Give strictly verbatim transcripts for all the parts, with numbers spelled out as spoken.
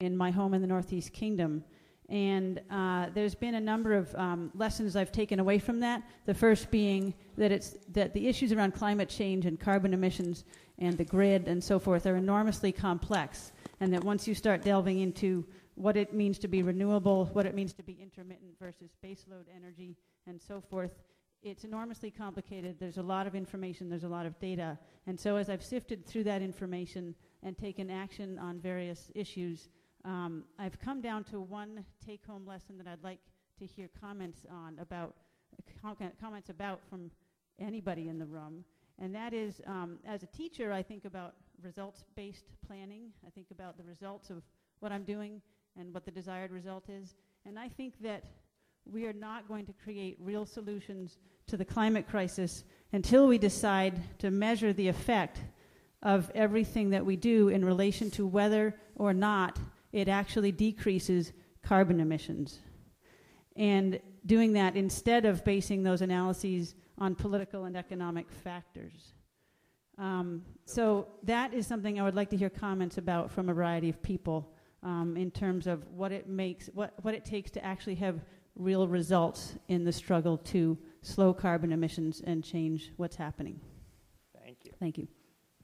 in my home in the Northeast Kingdom. And uh, there's been a number of um, lessons I've taken away from that. The first being that it's that the issues around climate change and carbon emissions and the grid and so forth are enormously complex, and that once you start delving into what it means to be renewable, what it means to be intermittent versus baseload energy, and so forth, it's enormously complicated. There's a lot of information, there's a lot of data. And so as I've sifted through that information and taken action on various issues, um, I've come down to one take-home lesson that I'd like to hear comments on about, com- comments about from anybody in the room. And that is, um, as a teacher, I think about results-based planning. I think about the results of what I'm doing and what the desired result is. And I think that we are not going to create real solutions to the climate crisis until we decide to measure the effect of everything that we do in relation to whether or not it actually decreases carbon emissions. And doing that instead of basing those analyses on political and economic factors. Um, so that is something I would like to hear comments about from a variety of people um, in terms of what it makes, what, what it takes to actually have real results in the struggle to slow carbon emissions and change what's happening. Thank you. Thank you.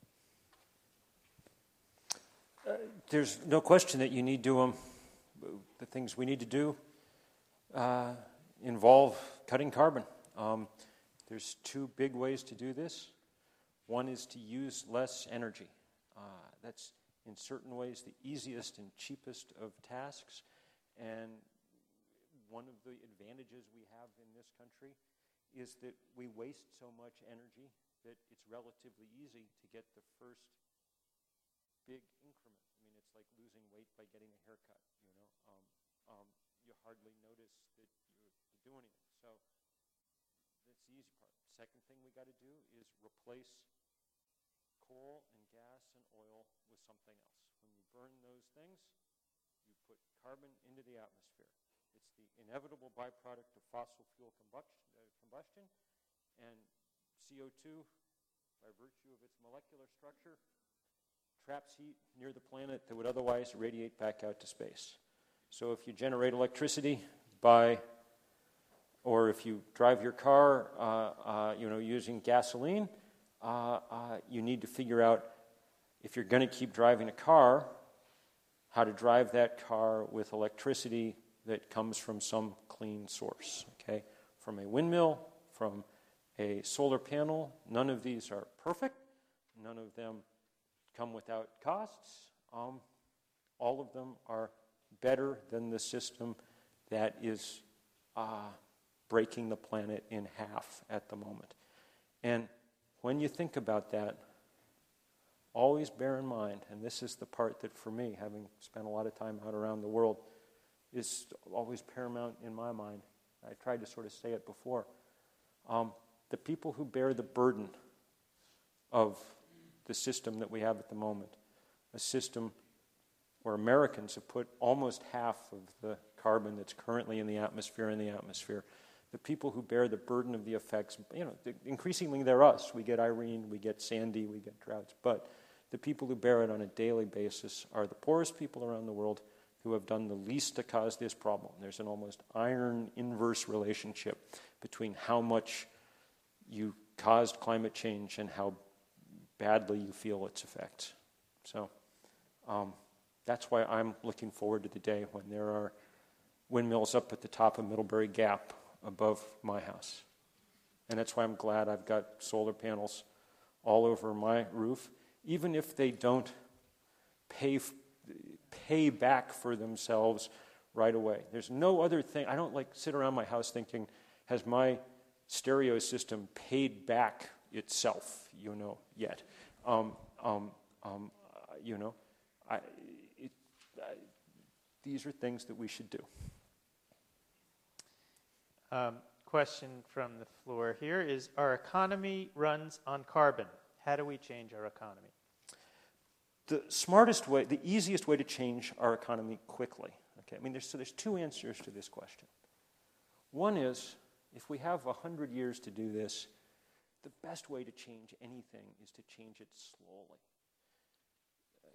Uh, there's no question that you need to, um, the things we need to do uh, involve cutting carbon. Um, there's two big ways to do this. One is to use less energy. Uh, that's in certain ways the easiest and cheapest of tasks. And one of the advantages we have in this country is that we waste so much energy that it's relatively easy to get the first big increment. I mean, it's like losing weight by getting a haircut, you know. Um, um, you hardly notice that you're, you're doing anything. So that's the easy part. Second thing we got to do is replace coal and gas and oil with something else. When you burn those things, you put carbon into the atmosphere. It's the inevitable byproduct of fossil fuel combustion, uh, combustion, and C O two, by virtue of its molecular structure, traps heat near the planet that would otherwise radiate back out to space. So if you generate electricity by, or if you drive your car, uh, uh, you know, using gasoline, uh, uh, you need to figure out, if you're going to keep driving a car, how to drive that car with electricity that comes from some clean source, okay? From a windmill, from a solar panel. None of these are perfect. None of them come without costs. Um, all of them are better than the system that is uh, breaking the planet in half at the moment. And when you think about that, always bear in mind, and this is the part that for me, having spent a lot of time out around the world, is always paramount in my mind. I tried to sort of say it before. Um, the people who bear the burden of the system that we have at the moment, a system where Americans have put almost half of the carbon that's currently in the atmosphere in the atmosphere, the people who bear the burden of the effects, you know, increasingly they're us. We get Irene, we get Sandy, we get droughts, but the people who bear it on a daily basis are the poorest people around the world who have done the least to cause this problem. There's an almost iron inverse relationship between how much you caused climate change and how badly you feel its effects. So um, that's why I'm looking forward to the day when there are windmills up at the top of Middlebury Gap above my house. And that's why I'm glad I've got solar panels all over my roof, even if they don't pay f- pay back for themselves right away. There's no other thing. I don't like sit around my house thinking, has my stereo system paid back itself, you know, yet? Um, um, um, uh, you know, I, it, I, these are things that we should do. Um, question from the floor here is, our economy runs on carbon. How do we change our economy? The smartest way, the easiest way to change our economy quickly, okay, I mean, there's, so there's two answers to this question. One is, if we have one hundred years to do this, the best way to change anything is to change it slowly.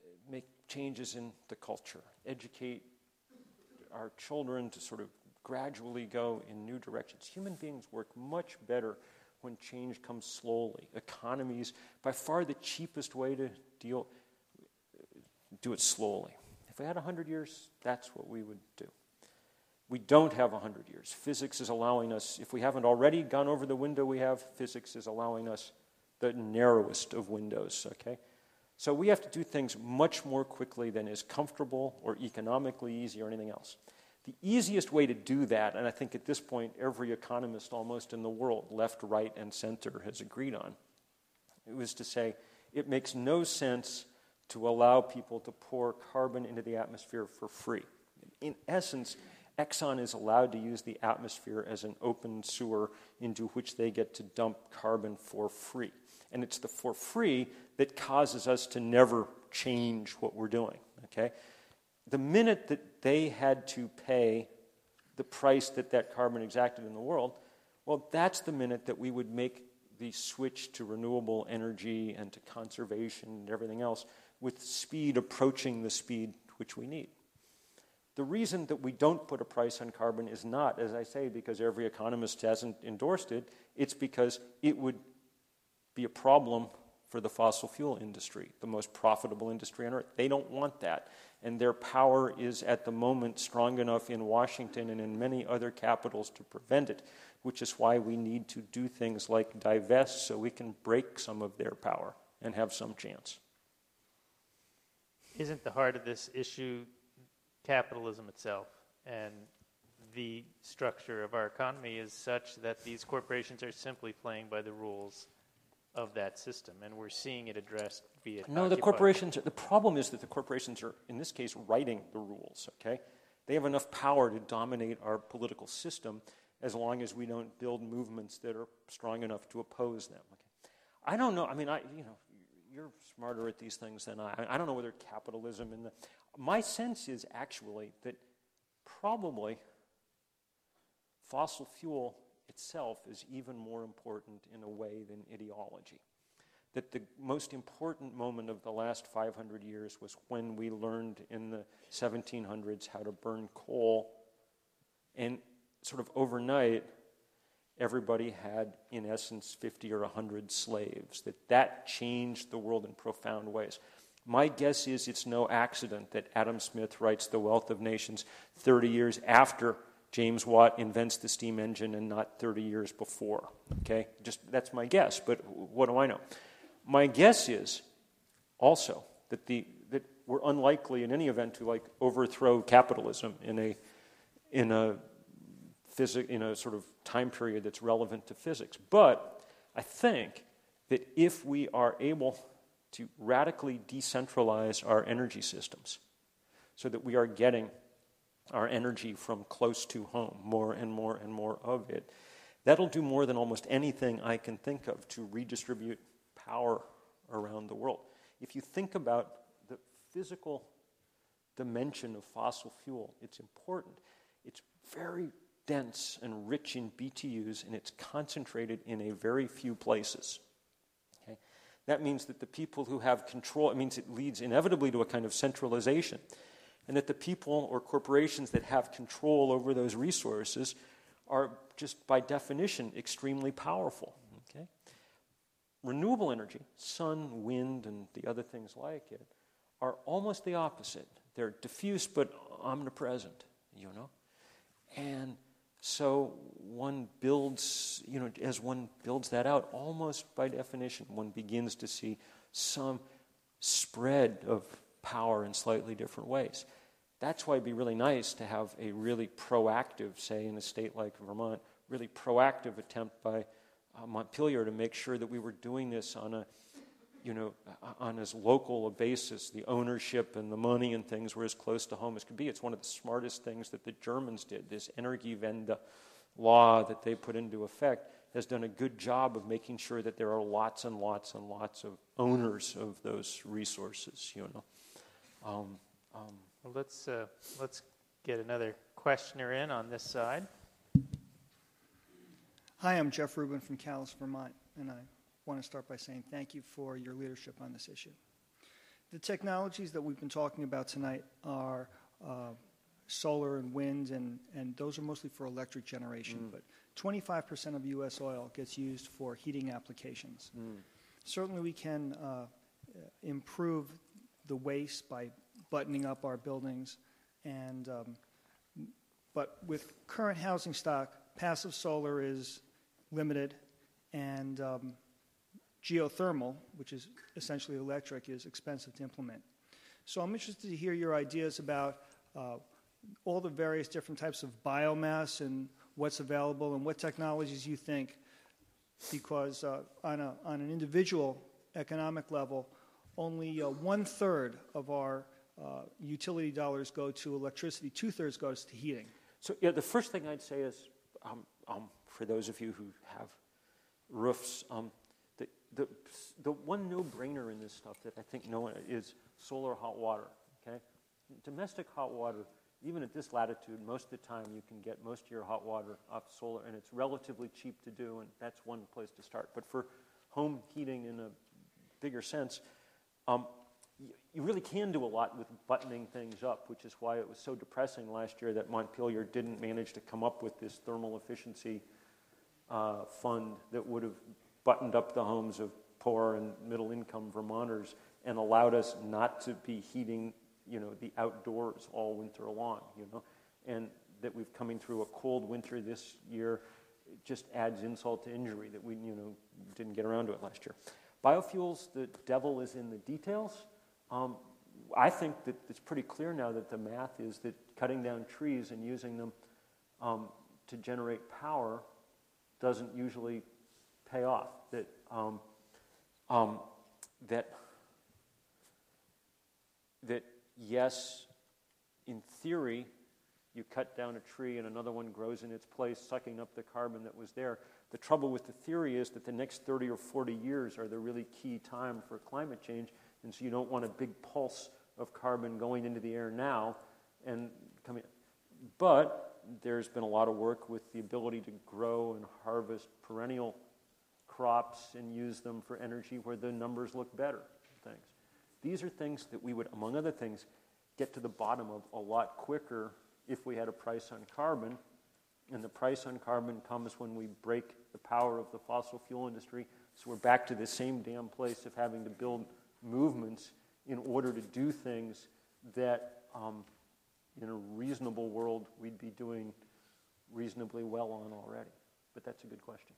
make changes in the culture, educate our children to sort of gradually go in new directions. Human beings work much better when change comes slowly. Economies, by far the cheapest way to deal, do it slowly. If we had one hundred years, that's what we would do. We don't have one hundred years. Physics is allowing us, if we haven't already gone over the window we have, physics is allowing us the narrowest of windows, okay? So we have to do things much more quickly than is comfortable or economically easy or anything else. The easiest way to do that, and I think at this point every economist almost in the world, left, right, and center, has agreed on, it was to say it makes no sense to allow people to pour carbon into the atmosphere for free. In essence, Exxon is allowed to use the atmosphere as an open sewer into which they get to dump carbon for free. And it's the for free that causes us to never change what we're doing, okay? The minute that they had to pay the price that that carbon exacted in the world, well, that's the minute that we would make the switch to renewable energy and to conservation and everything else with speed approaching the speed which we need. The reason that we don't put a price on carbon is not, as I say, because every economist hasn't endorsed it. It's because it would be a problem for the fossil fuel industry, the most profitable industry on earth. They don't want that. And their power is at the moment strong enough in Washington and in many other capitals to prevent it, which is why we need to do things like divest so we can break some of their power and have some chance. Isn't the heart of this issue capitalism itself? And the structure of our economy is such that these corporations are simply playing by the rules of that system, and we're seeing it addressed via No, the corporations, the problem is that the corporations are, in this case, writing the rules, okay? They have enough power to dominate our political system as long as we don't build movements that are strong enough to oppose them, okay? I don't know, I mean, I, you know, you're smarter at these things than I. I don't know whether capitalism and the, my sense is actually that probably fossil fuel itself is even more important in a way than ideology. That the most important moment of the last five hundred years was when we learned in the seventeen hundreds how to burn coal, and sort of overnight everybody had, in essence, fifty or one hundred slaves. That that changed the world in profound ways. My guess is it's no accident that Adam Smith writes The Wealth of Nations thirty years after James Watt invents the steam engine and not thirty years before, okay? Just that's my guess, but what do I know? My guess is also that the that we're unlikely in any event to like overthrow capitalism in a in a physic in a sort of time period that's relevant to physics. But I think that if we are able to radically decentralize our energy systems so that we are getting our energy from close to home, more and more and more of it, that'll do more than almost anything I can think of to redistribute power around the world. If you think about the physical dimension of fossil fuel, it's important. It's very dense and rich in B T Us, and it's concentrated in a very few places. Okay? That means that the people who have control, it means it leads inevitably to a kind of centralization, and that the people or corporations that have control over those resources are just by definition extremely powerful. Okay? Renewable energy, sun, wind, and the other things like it, are almost the opposite. They're diffuse but omnipresent, you know? And so one builds, you know, as one builds that out, almost by definition, one begins to see some spread of power in slightly different ways. That's why it'd be really nice to have a really proactive, say in a state like Vermont, really proactive attempt by uh, Montpelier to make sure that we were doing this on a, you know, on as local a basis. The ownership and the money and things were as close to home as could be. It's one of the smartest things that the Germans did. This Energiewende law that they put into effect has done a good job of making sure that there are lots and lots and lots of owners of those resources, you know. Um, um, well, let's, uh, let's get another questioner in on this side. Hi, I'm Jeff Rubin from Calais, Vermont, and I want to start by saying thank you for your leadership on this issue. the technologies that we've been talking about tonight are uh, solar and wind, and, and those are mostly for electric generation. Mm. But twenty-five percent of U S oil gets used for heating applications. Mm. Certainly we can uh, improve the waste by buttoning up our buildings, and um, but with current housing stock, passive solar is limited, and um, geothermal, which is essentially electric, is expensive to implement. So I'm interested to hear your ideas about uh, all the various different types of biomass and what's available and what technologies you think, because uh, on, a, on an individual economic level, only uh, one-third of our uh, utility dollars go to electricity, two-thirds goes to heating. So yeah, the first thing I'd say is, um, um, for those of you who have roofs, um, the, the, the one no-brainer in this stuff that I think no one is solar hot water, okay? Domestic hot water, even at this latitude, most of the time you can get most of your hot water off solar, and it's relatively cheap to do, and that's one place to start. But for home heating in a bigger sense, um, you really can do a lot with buttoning things up, which is why it was so depressing last year that Montpelier didn't manage to come up with this thermal efficiency uh, fund that would have buttoned up the homes of poor and middle-income Vermonters and allowed us not to be heating, you know, the outdoors all winter long, you know, and that we've coming through a cold winter this year. It just adds insult to injury that we, you know, didn't get around to it last year. Biofuels, the devil is in the details. Um, I think that it's pretty clear now that the math is that cutting down trees and using them um, to generate power doesn't usually pay off. That um, um, that that yes, in theory, you cut down a tree and another one grows in its place, sucking up the carbon that was there. The trouble with the theory is that the next thirty or forty years are the really key time for climate change. And so you don't want a big pulse of carbon going into the air now and coming. But there's been a lot of work with the ability to grow and harvest perennial crops and use them for energy where the numbers look better. Things. These are things that we would, among other things, get to the bottom of a lot quicker if we had a price on carbon. And the price on carbon comes when we break the power of the fossil fuel industry. So we're back to the same damn place of having to build movements in order to do things that um, in a reasonable world we'd be doing reasonably well on already. But that's a good question.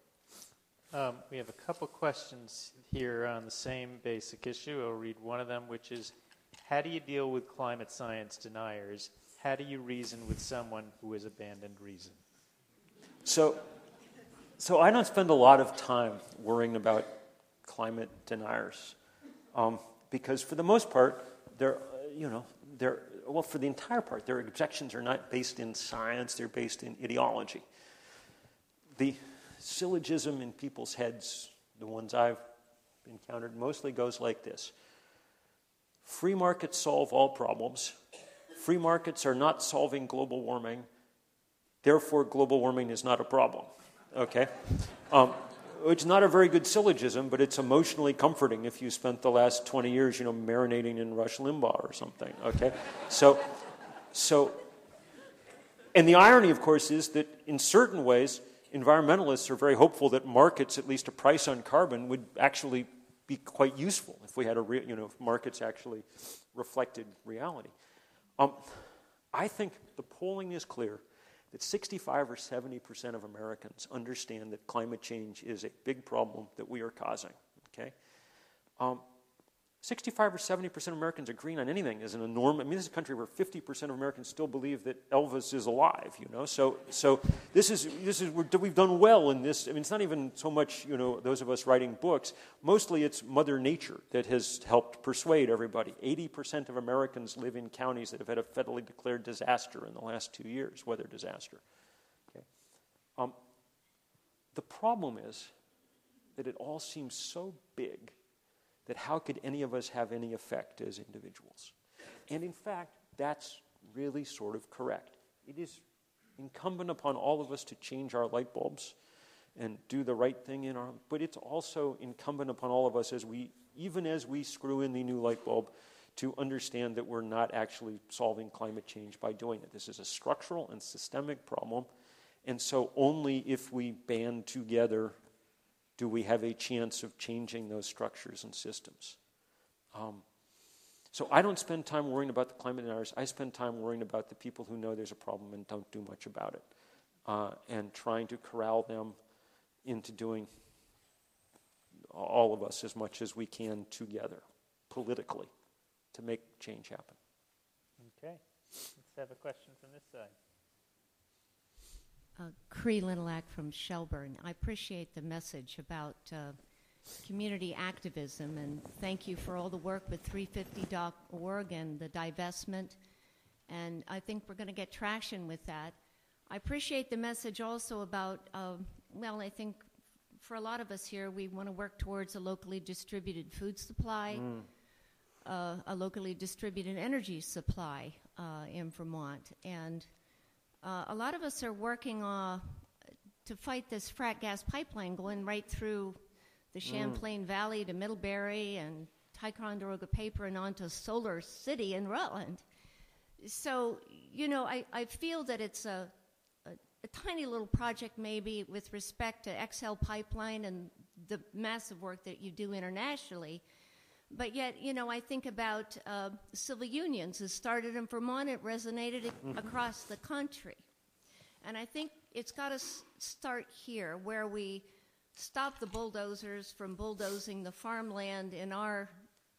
Um, we have a couple questions here on the same basic issue. I'll read one of them, which is, how do you deal with climate science deniers? How do you reason with someone who has abandoned reason? So, so I don't spend a lot of time worrying about climate deniers. Um, because for the most part, they're, uh, you know, they're, well, for the entire part, their objections are not based in science, they're based in ideology. The syllogism in people's heads, the ones I've encountered, mostly goes like this. Free markets solve all problems. Free markets are not solving global warming. Therefore, global warming is not a problem. Okay? Um, It's not a very good syllogism, but it's emotionally comforting if you spent the last twenty years, you know, marinating in Rush Limbaugh or something, okay? So, so, and the irony, of course, is that in certain ways, environmentalists are very hopeful that markets, at least a price on carbon, would actually be quite useful if we had a, re- you know, if markets actually reflected reality. Um, I think the polling is clear that sixty-five or seventy percent of Americans understand that climate change is a big problem that we are causing, okay? Um, sixty-five or seventy percent of Americans agreeing on anything is an enormous, I mean, this is a country where fifty percent of Americans still believe that Elvis is alive, you know? So so this is, this is we're, we've done well in this. I mean, it's not even so much, you know, those of us writing books. Mostly it's Mother Nature that has helped persuade everybody. eighty percent of Americans live in counties that have had a federally declared disaster in the last two years, weather disaster. Okay. Um, the problem is that it all seems so big that how could any of us have any effect as individuals? And in fact, that's really sort of correct. It is incumbent upon all of us to change our light bulbs and do the right thing in our, but it's also incumbent upon all of us as we, even as we screw in the new light bulb, to understand that we're not actually solving climate change by doing it. This is a structural and systemic problem, and so only if we band together do we have a chance of changing those structures and systems. Um, so I don't spend time worrying about the climate deniers. I spend time worrying about the people who know there's a problem and don't do much about it, uh, and trying to corral them into doing, all of us, as much as we can together, politically, to make change happen. Okay. Let's have a question from this side. Uh, Cree Linilak from Shelburne. I appreciate the message about uh, community activism, and thank you for all the work with three fifty dot org and the divestment, and I think we're going to get traction with that. I appreciate the message also about, uh, well, I think for a lot of us here, we want to work towards a locally distributed food supply, mm. uh, a locally distributed energy supply uh, in Vermont, and Uh, a lot of us are working uh, to fight this frack gas pipeline going right through the Champlain mm. Valley to Middlebury and Ticonderoga Paper and on to Solar City in Rutland. So, you know, I, I feel that it's a, a, a tiny little project maybe with respect to X L Pipeline and the massive work that you do internationally. But yet, you know, I think about uh, civil unions. It started in Vermont. It resonated mm-hmm. across the country. And I think it's got to s- start here, where we stop the bulldozers from bulldozing the farmland in our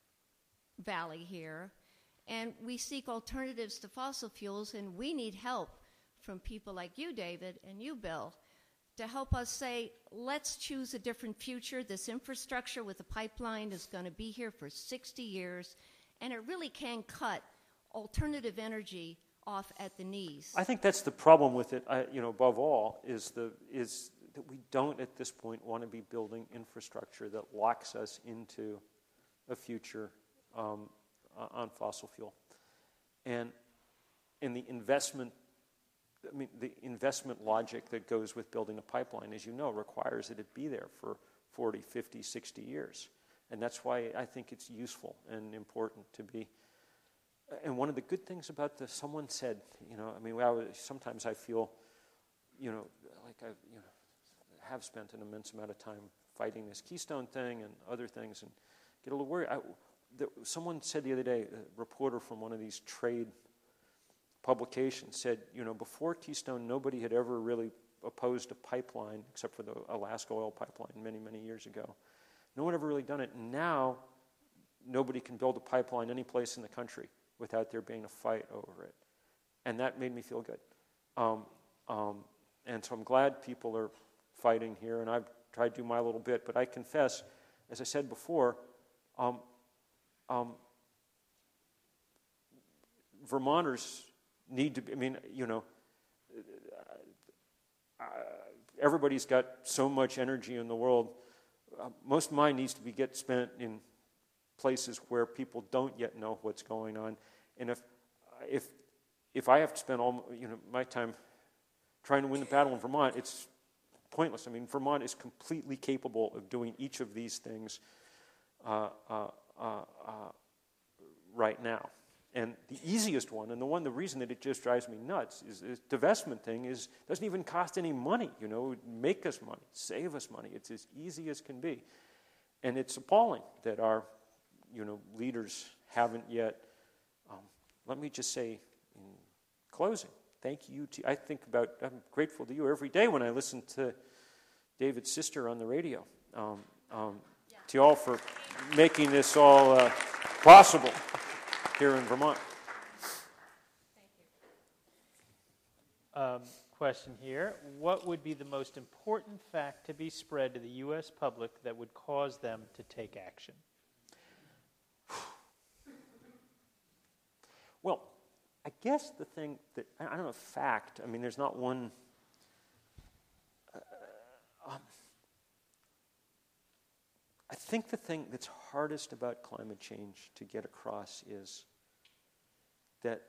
valley here. And we seek alternatives to fossil fuels, and we need help from people like you, David, and you, Bill, to help us say, let's choose a different future. This infrastructure with the pipeline is going to be here for sixty years, and it really can cut alternative energy off at the knees. I think that's the problem with it, I, you know, above all, is the is that we don't at this point want to be building infrastructure that locks us into a future um, on fossil fuel. And in the investment I mean, the investment logic that goes with building a pipeline, as you know, requires that it be there for forty, fifty, sixty years. And that's why I think it's useful and important to be. And one of the good things about this, someone said, you know, I mean, I was, sometimes I feel, you know, like I you know, have spent an immense amount of time fighting this Keystone thing and other things and get a little worried. I, the, someone said the other day, a reporter from one of these trade publication said, you know, before Keystone, nobody had ever really opposed a pipeline, except for the Alaska oil pipeline many, many years ago. No one ever really done it. Now, nobody can build a pipeline any place in the country without there being a fight over it. And that made me feel good. Um, um, and so I'm glad people are fighting here, and I've tried to do my little bit. But I confess, as I said before, um, um, Vermonters need to be, I mean, you know, uh, everybody's got so much energy in the world. Uh, most of mine needs to be get spent in places where people don't yet know what's going on. And if if if I have to spend all you know my time trying to win the battle in Vermont, it's pointless. I mean, Vermont is completely capable of doing each of these things uh, uh, uh, uh, right now. And the easiest one, and the one, the reason that it just drives me nuts, is the divestment thing is doesn't even cost any money. You know, it would make us money, save us money. It's as easy as can be, and it's appalling that our, you know, leaders haven't yet. Um, let me just say, in closing, thank you to. I think about. I'm grateful to you every day when I listen to David's sister on the radio. Um, um, yeah. To you all for making this all uh, possible here in Vermont. Thank you. Um, question here. What would be the most important fact to be spread to the U S public that would cause them to take action? Well, I guess the thing that, I don't know, fact, I mean, there's not one. Uh, um, I think the thing that's hardest about climate change to get across is that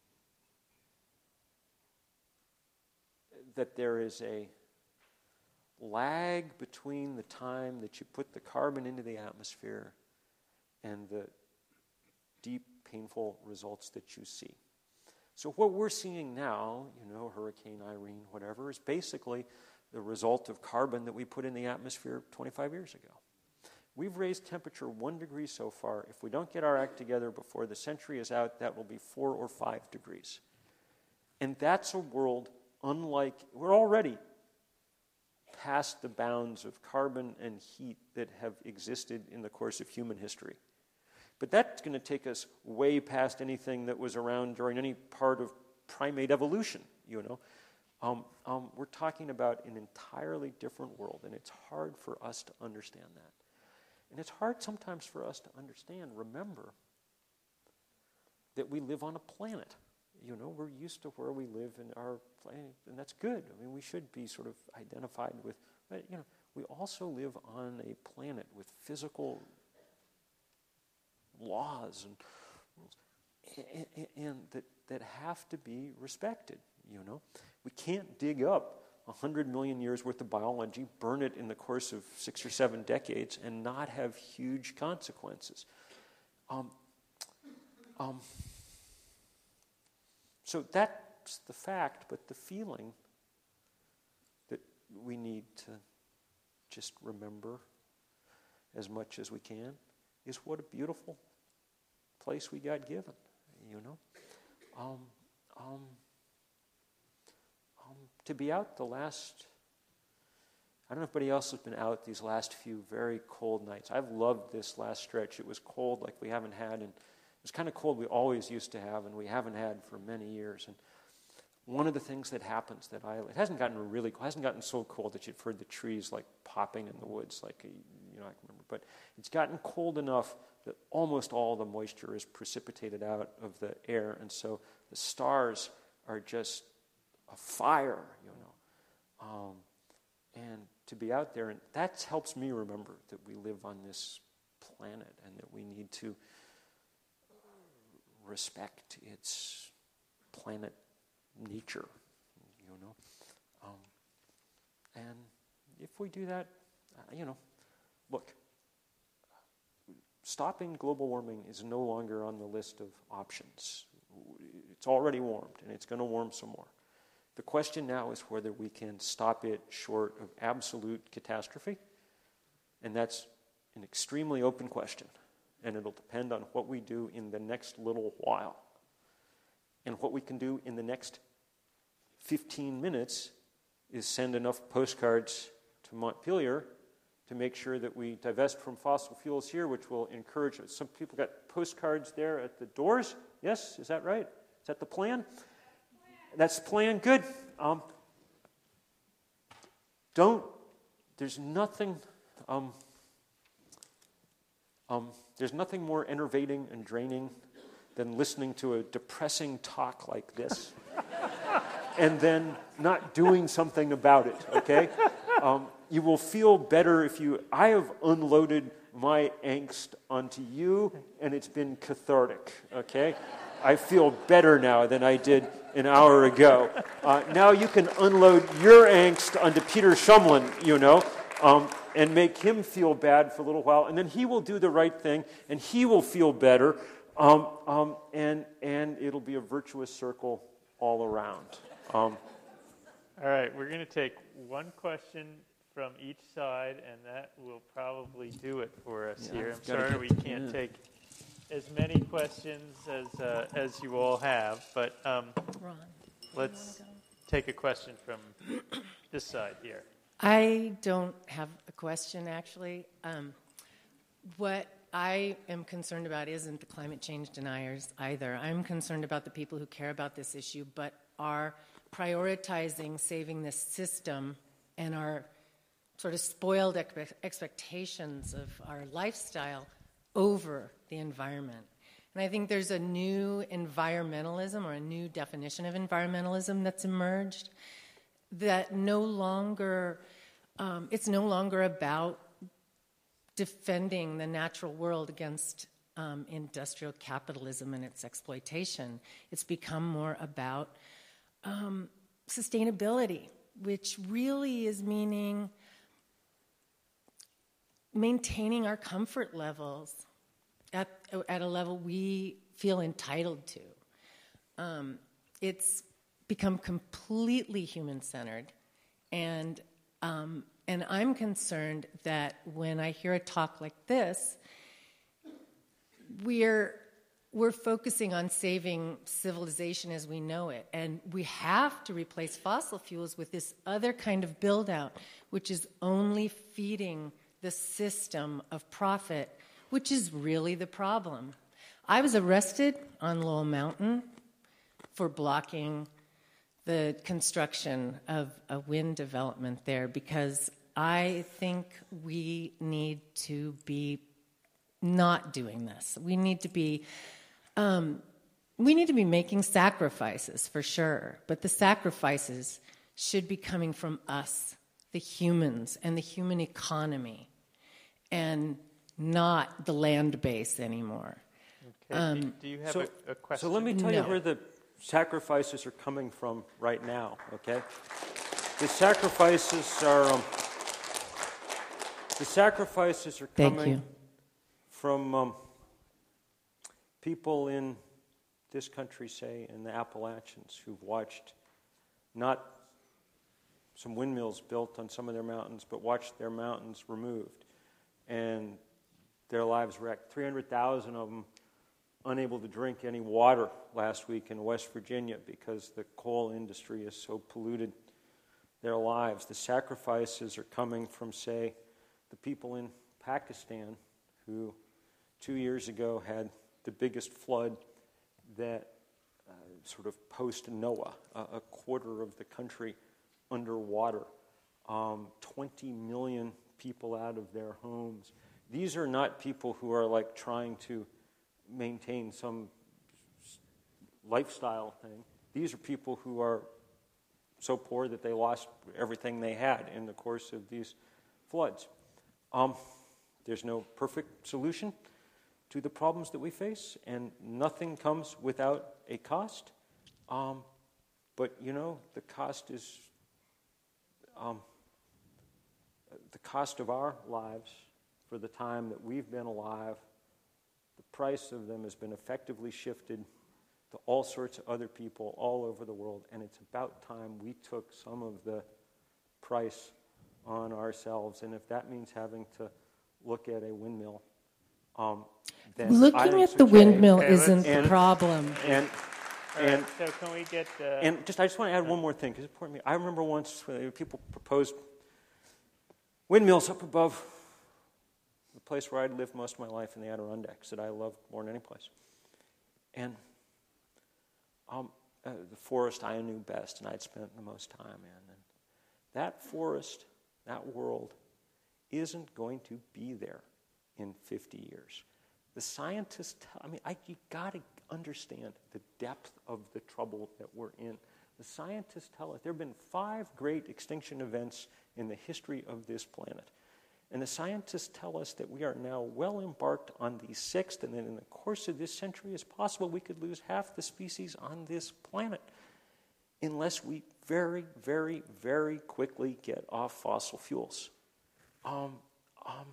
that there is a lag between the time that you put the carbon into the atmosphere and the deep, painful results that you see. So what we're seeing now, you know, Hurricane Irene, whatever, is basically the result of carbon that we put in the atmosphere twenty-five years ago. We've raised temperature one degree so far. If we don't get our act together before the century is out, that will be four or five degrees. And that's a world unlike, we're already past the bounds of carbon and heat that have existed in the course of human history. But that's going to take us way past anything that was around during any part of primate evolution, you know. Um, um, we're talking about an entirely different world, and it's hard for us to understand that. And it's hard sometimes for us to understand, remember, that we live on a planet. You know, we're used to where we live in our planet, and that's good. I mean, we should be sort of identified with, but, you know, we also live on a planet with physical laws and rules, and, and that, that have to be respected, you know. We can't dig up one hundred million years worth of biology, burn it in the course of six or seven decades, and not have huge consequences. Um, um, so that's the fact, but the feeling that we need to just remember as much as we can is what a beautiful place we got given, you know. Um, um, um, to be out the last, I don't know if anybody else has been out these last few very cold nights. I've loved this last stretch. It was cold like we haven't had, and it was kind of cold we always used to have, and we haven't had for many years. And one of the things that happens that I, it hasn't gotten really, it hasn't gotten so cold that you've heard the trees like popping in the woods, like, you know, I can remember, but it's gotten cold enough that almost all the moisture is precipitated out of the air, and so the stars are just a fire, you know. Um, and to be out there, and that helps me remember that we live on this planet and that we need to respect its planet nature, you know. Um, and if we do that, uh, you know, look, stopping global warming is no longer on the list of options. It's already warmed, and it's going to warm some more. The question now is whether we can stop it short of absolute catastrophe, and that's an extremely open question, and it'll depend on what we do in the next little while. And what we can do in the next fifteen minutes is send enough postcards to Montpelier to make sure that we divest from fossil fuels here, which will encourage, some people got postcards there at the doors. Yes, is that right? Is that the plan? That's the plan, good. Um, don't, there's nothing, um, um, there's nothing more enervating and draining than listening to a depressing talk like this and then not doing something about it, okay? Um, you will feel better if you, I have unloaded my angst onto you, and it's been cathartic, okay? I feel better now than I did an hour ago. Uh, now you can unload your angst onto Peter Shumlin, you know, um, and make him feel bad for a little while, and then he will do the right thing, and he will feel better, um, um, and and it'll be a virtuous circle all around. Um, All right, we're going to take one question from each side, and that will probably do it for us Yeah, here. I've I'm gotta sorry get we to- can't yeah. take as many questions as uh, as you all have, but um, Ron. let's take a question from this side here. I don't have a question, actually. Um, what I am concerned about isn't the climate change deniers either. I'm concerned about the people who care about this issue but are prioritizing saving this system and our sort of spoiled expe- expectations of our lifestyle over the environment. And I think there's a new environmentalism or a new definition of environmentalism that's emerged that no longer, um, it's no longer about defending the natural world against um, industrial capitalism and its exploitation. It's become more about um, sustainability, which really is meaning maintaining our comfort levels at, at a level we feel entitled to. Um, it's become completely human-centered, and um, and I'm concerned that when I hear a talk like this, we're we're focusing on saving civilization as we know it, and we have to replace fossil fuels with this other kind of build-out, which is only feeding the system of profit, which is really the problem. I was arrested on Lowell Mountain for blocking the construction of a wind development there because I think we need to be not doing this. We need to be um, we need to be making sacrifices for sure, but the sacrifices should be coming from us, the humans, and the human economy, and not the land base anymore. Okay. Um, do, do you have so, a, a question? So let me tell No. you where the sacrifices are coming from right now, okay? The sacrifices are um, the sacrifices are Thank coming you. from um, people in this country, say, in the Appalachians, who've watched not some windmills built on some of their mountains, but watched their mountains removed and their lives wrecked. three hundred thousand of them unable to drink any water last week in West Virginia because the coal industry has so polluted their lives. The sacrifices are coming from, say, the people in Pakistan who two years ago had the biggest flood that uh, sort of post-Noah, uh, a quarter of the country underwater, um, twenty million people out of their homes. These are not people who are like trying to maintain some lifestyle thing. These are people who are so poor that they lost everything they had in the course of these floods. Um, there's no perfect solution to the problems that we face, and nothing comes without a cost. Um, but, you know, the cost is um, the cost of our lives for the time that we've been alive. The price of them has been effectively shifted to all sorts of other people all over the world, and it's about time we took some of the price on ourselves. And if that means having to look at a windmill, um, then I Looking think at it's the okay. windmill Okay, let's- isn't the and- problem. And All right, and so can we get... Uh, and just I just want to add one more thing because it's important to me. I remember once when people proposed windmills up above the place where I'd lived most of my life in the Adirondacks that I loved more than any place. And um, uh, the forest I knew best and I'd spent the most time in. And that forest, that world, isn't going to be there in fifty years. The scientists tell, I mean, I, you got to understand the depth of the trouble that we're in. The scientists tell us there have been five great extinction events in the history of this planet. And the scientists tell us that we are now well embarked on the sixth, and that in the course of this century, it's possible we could lose half the species on this planet unless we very, very, very quickly get off fossil fuels. Um, um,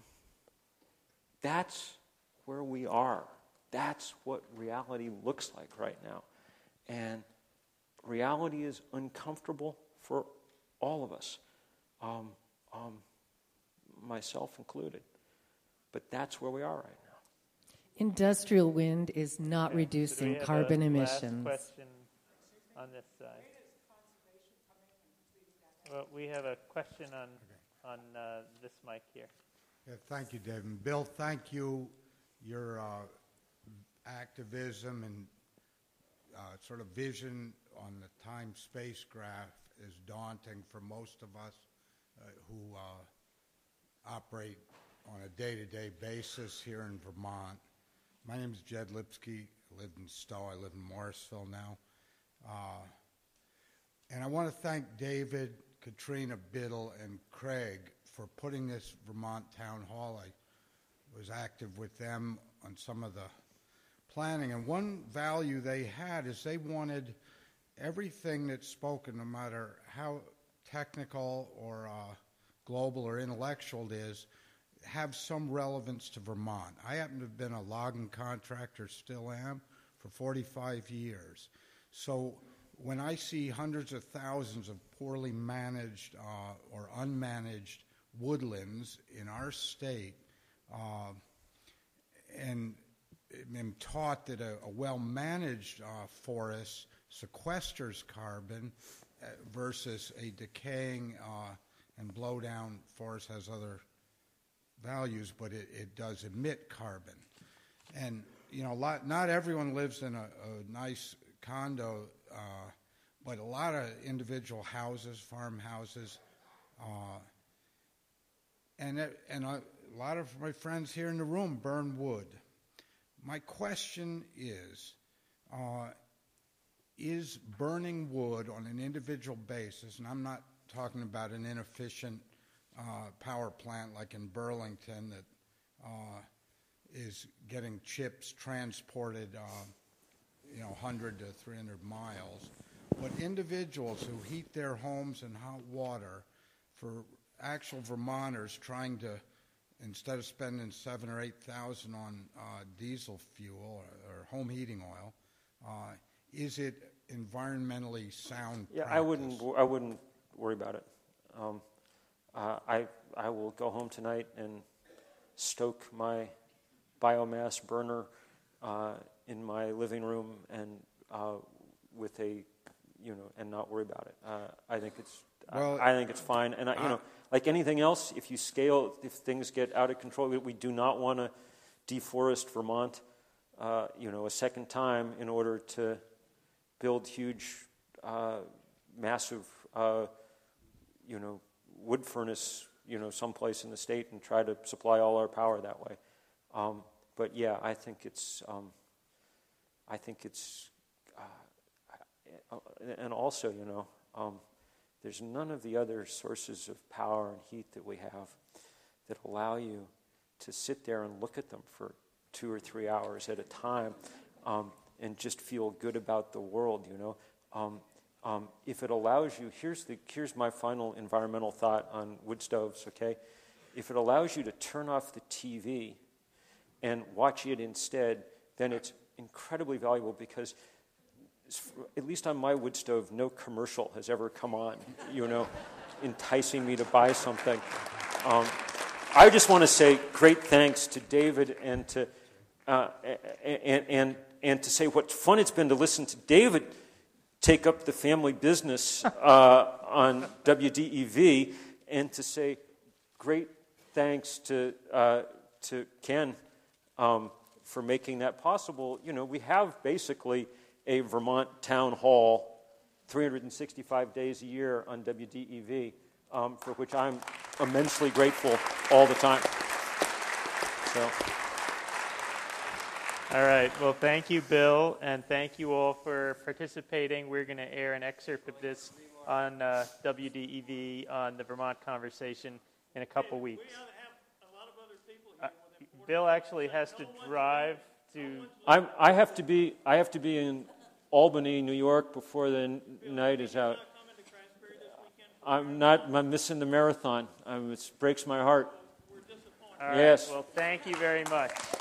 that's where we are. That's what reality looks like right now. And reality is uncomfortable for all of us. Um, um, myself included. But that's where we are right now. Industrial wind is not okay, so do reducing we have carbon a emissions. Last question on this side. Well, we have a question on on uh, this mic here. Yeah, thank you, Dave. And Bill, thank you. Your uh, activism and uh, sort of vision on the time-space graph is daunting for most of us uh, who uh, operate on a day-to-day basis here in Vermont. My name is Jed Lipsky. I live in Stowe. I live in Morrisville now. Uh, and I want to thank David, Katrina Biddle, and Craig for putting this Vermont Town Hall. I was active with them on some of the planning. And one value they had is they wanted everything that's spoken, no matter how technical or uh, global or intellectual it is, have some relevance to Vermont. I happen to have been a logging contractor, still am, for forty-five years. So when I see hundreds of thousands of poorly managed uh, or unmanaged woodlands in our state, uh, and am taught that a, a well-managed uh, forest sequesters carbon uh, versus a decaying uh, and blow-down forest has other values, but it, it does emit carbon. And, you know, lot, not everyone lives in a, a nice condo, uh, but a lot of individual houses, farmhouses, uh, and, it, and a, a lot of my friends here in the room burn wood. My question is, uh, is burning wood on an individual basis, and I'm not talking about an inefficient uh, power plant like in Burlington that uh, is getting chips transported, uh, you know, one hundred to three hundred miles, but individuals who heat their homes in hot water, for actual Vermonters trying to, instead of spending seven or eight thousand on uh, diesel fuel or, or home heating oil, uh, is it environmentally sound? Yeah, practice? I wouldn't. I wouldn't worry about it. Um, uh, I I will go home tonight and stoke my biomass burner uh, in my living room and uh, with a, you know, and not worry about it. Uh, I think it's. Well, I, I think it's fine, and I, you I, know, like anything else, if you scale, if things get out of control, we, we do not want to deforest Vermont, uh, you know, a second time in order to build huge, uh, massive, uh, you know, wood furnace, you know, someplace in the state and try to supply all our power that way. Um, but yeah, I think it's, um, I think it's, uh, and also, you know, um, there's none of the other sources of power and heat that we have that allow you to sit there and look at them for two or three hours at a time um, and just feel good about the world, you know. Um, um, if it allows you, here's the here's my final environmental thought on wood stoves, okay? If it allows you to turn off the T V and watch it instead, then it's incredibly valuable because at least on my wood stove, no commercial has ever come on, you know, enticing me to buy something. Um, I just want to say great thanks to David and to uh, and, and and to say what fun it's been to listen to David take up the family business uh, on W D E V, and to say great thanks to uh, to Ken um, for making that possible. You know, we have basically a Vermont town hall three hundred sixty-five days a year on W D E V, um, for which I'm immensely grateful all the time. So. All right. Well, thank you, Bill, and thank you all for participating. We're going to air an excerpt of this on uh, W D E V on the Vermont Conversation in a couple weeks. Uh, Bill actually has to drive to. I'm, I have to be. I have to be in Albany, New York, before the n- night is out. I'm not. I'm missing the marathon. I'm, it breaks my heart. All right. Yes. Well, thank you very much.